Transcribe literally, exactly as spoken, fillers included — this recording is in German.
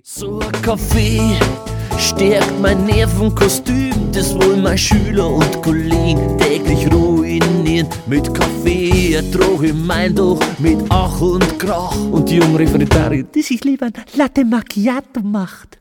So ein Kaffee stärkt mein Nervenkostüm, das wohl mein Schüler und Kollegen täglich ruinieren. Mit Kaffee ertrage ich mein doch mit Ach und Krach. Und die junge Referendarin, die sich lieber ein Latte Macchiato macht.